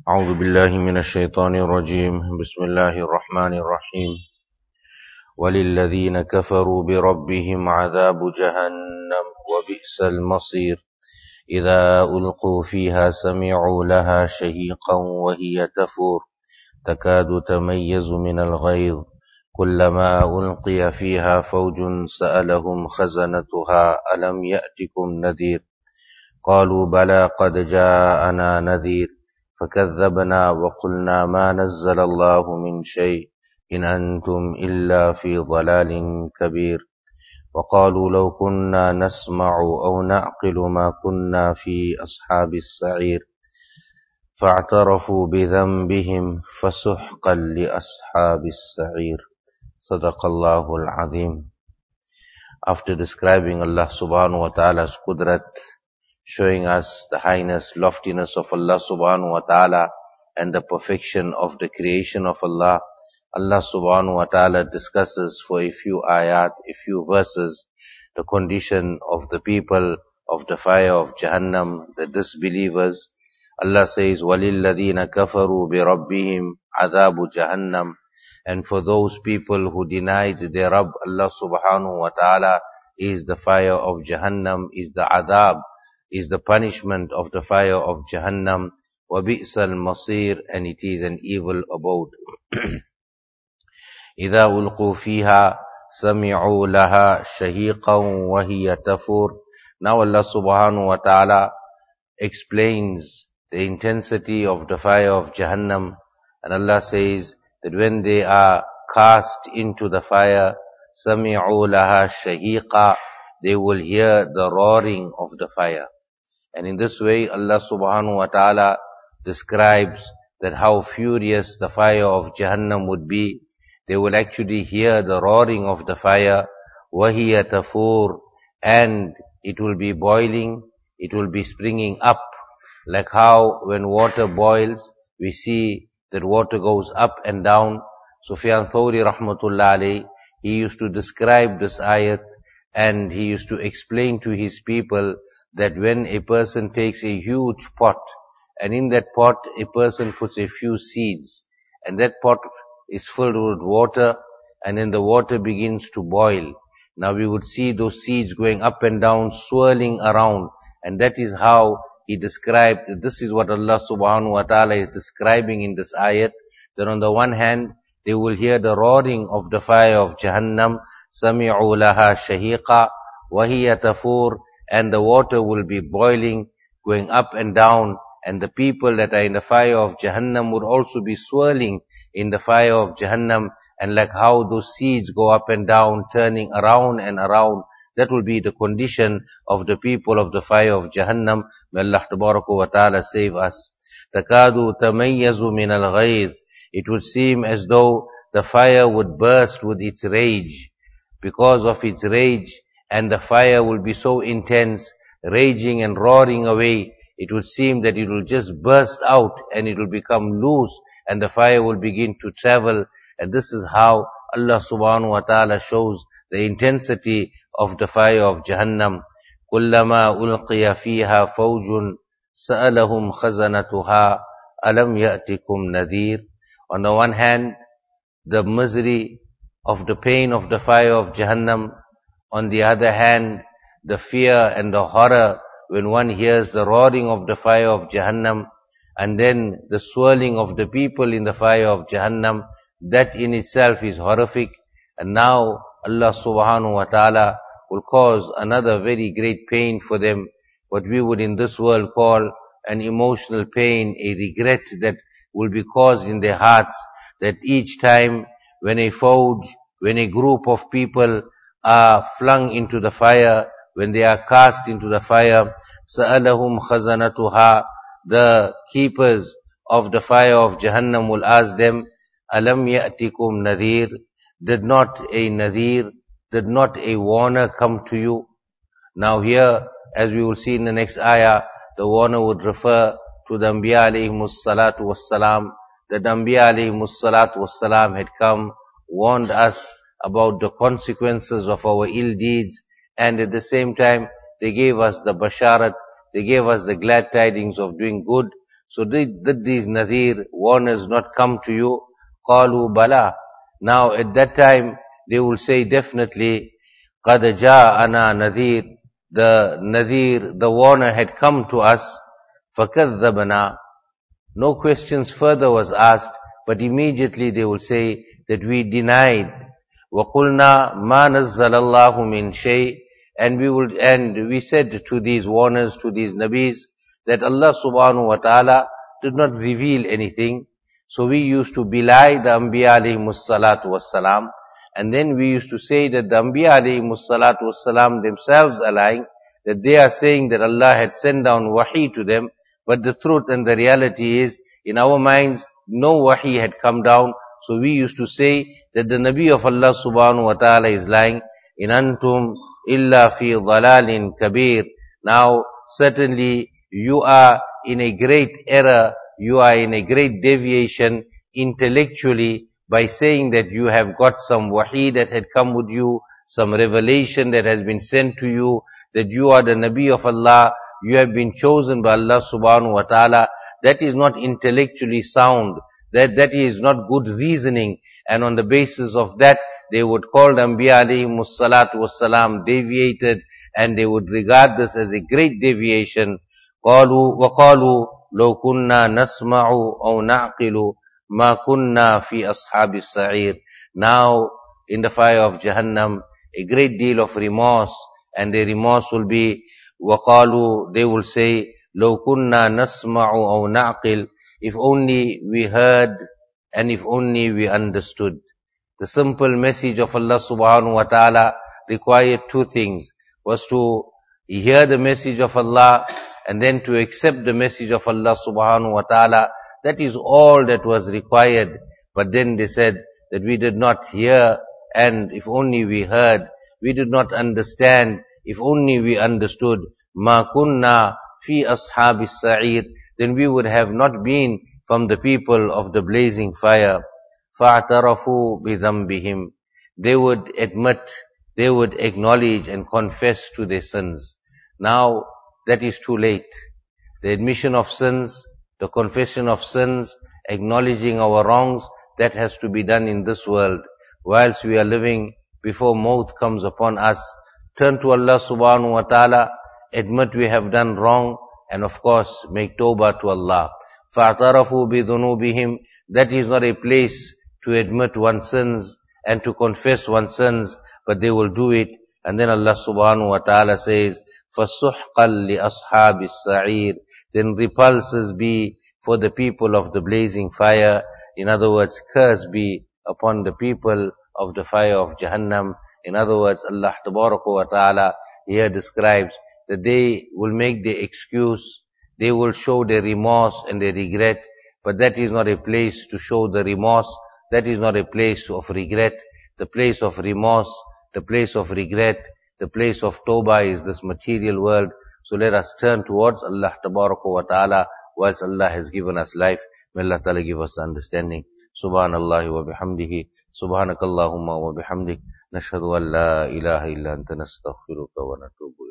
أعوذ بالله من الشيطان الرجيم بسم الله الرحمن الرحيم وللذين كفروا بربهم عذاب جهنم وبئس المصير إذا ألقوا فيها سمعوا لها شهيقا وهي تفور تكاد تميز من الغيظ كلما ألقي فيها فوج سألهم خزنتها ألم يأتكم نذير قالوا بلى قد جاءنا نذير فكذبنا وقلنا ما نزل الله من شيء إن أنتم إلا في ضلال كبير وقالوا لو كنا نسمع أو نعقل ما كنا في أصحاب السعير فاعترفوا بذنبهم فسحقا لأصحاب السعير صدق الله العظيم. After describing Allah subhanahu wa ta'ala's qudrat, showing us the highness, loftiness of Allah subhanahu wa ta'ala and the perfection of the creation of Allah, Allah subhanahu wa ta'ala discusses for a few ayat, a few verses, the condition of the people of the fire of Jahannam, the disbelievers. Allah says, وَلِلَّذِينَ كَفَرُوا بِرَبِّهِمْ عَذَابُ جَهَنَّمْ. And for those people who denied their Rabb, Allah subhanahu wa ta'ala, is the fire of Jahannam, is the adab, is the punishment of the fire of Jahannam. وَبِئْسَ الْمَصِيرُ. And it is an evil abode. إِذَا أُلْقُوا فِيهَا سَمِعُوا لَهَا شَهِيقًا وَهِيَ تَفُورُ. Now Allah subhanahu wa ta'ala explains the intensity of the fire of Jahannam. And Allah says that when they are cast into the fire, سَمِعُوا لَهَا شَهِيقًا, they will hear the roaring of the fire. And in this way, Allah subhanahu wa ta'ala describes that how furious the fire of Jahannam would be. They will actually hear the roaring of the fire, وَهِيَ تَفُورُ, and it will be boiling, it will be springing up. Like how when water boils, we see that water goes up and down. Sufyan Thawri rahmatullah alayhi, he used to describe this ayat and he used to explain to his people that when a person takes a huge pot and in that pot a person puts a few seeds and that pot is filled with water and then the water begins to boil. Now we would see those seeds going up and down, swirling around, and that is how he described, this is what Allah subhanahu wa ta'ala is describing in this ayat, that on the one hand they will hear the roaring of the fire of Jahannam, سَمِعُوا لَهَا شَهِيقًا وَهِيَ تَفُورُ, and the water will be boiling, going up and down, and the people that are in the fire of Jahannam would also be swirling in the fire of Jahannam, and like how those seeds go up and down, turning around and around, that will be the condition of the people of the fire of Jahannam. May Allah tabaraka wa ta'ala save us. تَكَادُ تَمَيَّزُ مِنَ الْغَيْظِ. It would seem as though the fire would burst with its rage. Because of its rage, and the fire will be so intense, raging and roaring away, it would seem that it will just burst out and it will become loose and the fire will begin to travel. And this is how Allah subhanahu wa ta'ala shows the intensity of the fire of Jahannam. كُلَّمَا أُلْقِيَ فِيهَا فَوْجٌ سَأَلَهُمْ خَزَنَتُهَا أَلَمْ يَأْتِكُمْ نَذِيرٌ. On the one hand, the misery of the pain of the fire of Jahannam. On the other hand, the fear and the horror when one hears the roaring of the fire of Jahannam, and then the swirling of the people in the fire of Jahannam, that in itself is horrific. And now Allah subhanahu wa ta'ala will cause another very great pain for them, what we would in this world call an emotional pain, a regret that will be caused in their hearts, that each time when a fauj, when a group of people are flung into the fire, when they are cast into the fire, سَأَلَهُمْ خَزَنَتُهَا, the keepers of the fire of Jahannam will ask them, أَلَمْ يَأْتِكُمْ نَذِيرٌ, did not a nadhir, did not a warner come to you? Now here, as we will see in the next ayah, the warner would refer to the Anbiya alayhimus salatu wassalam. The Anbiya alayhimus salatu wassalam had come, warned us about the consequences of our ill deeds, and at the same time they gave us the basharat, they gave us the glad tidings of doing good. So did these nadhir warners not come to you? Qalu bala. Now at that time they will say definitely, qad ja'ana nadhir. The nadhir, the warner had come to us. فَكَذَّبْنَا. No questions further was asked, but immediately they will say that we denied. وَقُلْنَا مَا نَزَّلَ اللَّهُ مِنْ شَيْءٍ. And we said to these warners, to these nabis, that Allah subhanahu wa ta'ala did not reveal anything. So we used to belie the Anbiya alayhimus salatu wassalam, and then we used to say that the Anbiya alayhimus salatu wassalam themselves are lying, that they are saying that Allah had sent down wahi to them, but the truth and the reality is, in our minds, no wahi had come down. So we used to say that the Nabi of Allah subhanahu wa ta'ala is lying. In antum illa fi dhalalin kabir. Now, certainly you are in a great error, you are in a great deviation intellectually by saying that you have got some wahi that had come with you, some revelation that has been sent to you, that you are the Nabi of Allah, you have been chosen by Allah subhanahu wa ta'ala. That is not intellectually sound. That is not good reasoning. And on the basis of that, they would call the Anbiya alayhimus salatu wassalam deviated, and they would regard this as a great deviation. وَقَالُوا لَوْ كُنَّا نَسْمَعُ أَوْ نَعْقِلُ مَا كُنَّا فِي أَصْحَابِ السَّعِيرِ. Now, in the fire of Jahannam, a great deal of remorse, and the remorse will be, وَقَالُوا, they will say, لَوْ كُنَّا نَسْمَعُ أَوْ نَعْقِلُ. If only we heard, and if only we understood. The simple message of Allah subhanahu wa ta'ala required two things. Was to hear the message of Allah, and then to accept the message of Allah subhanahu wa ta'ala. That is all that was required. But then they said that we did not hear, and if only we heard. We did not understand, if only we understood. مَا كُنَّا فِي أَصْحَابِ السَّعِيرِ. Then we would have not been from the people of the blazing fire. فَاعْتَرَفُوا بِذَنْبِهِمْ. They would admit, they would acknowledge and confess to their sins. Now, that is too late. The admission of sins, the confession of sins, acknowledging our wrongs, that has to be done in this world. Whilst we are living, before maut comes upon us, turn to Allah subhanahu wa ta'ala, admit we have done wrong, and of course, make tawbah to Allah. فَاعْتَرَفُوا بِذُنُوبِهِمْ. That is not a place to admit one's sins and to confess one's sins, but they will do it. And then Allah subhanahu wa ta'ala says, فَسُحْقًا لِأَصْحَابِ السَّعِيرِ. Then repulses be for the people of the blazing fire. In other words, curse be upon the people of the fire of Jahannam. In other words, Allah tabaraka wa ta'ala here describes that they will make their excuse, they will show their remorse and their regret, but that is not a place to show the remorse, that is not a place of regret. The place of remorse, the place of regret, the place of tawbah is this material world. So let us turn towards Allah tabaraka wa ta'ala whilst Allah has given us life. May Allah ta'ala give us understanding. Subhanallah wa bihamdihi. Subhanakallahumma wa bihamdik. Nashhadu an la ilaha illa anta nastaghfiruka wa natubu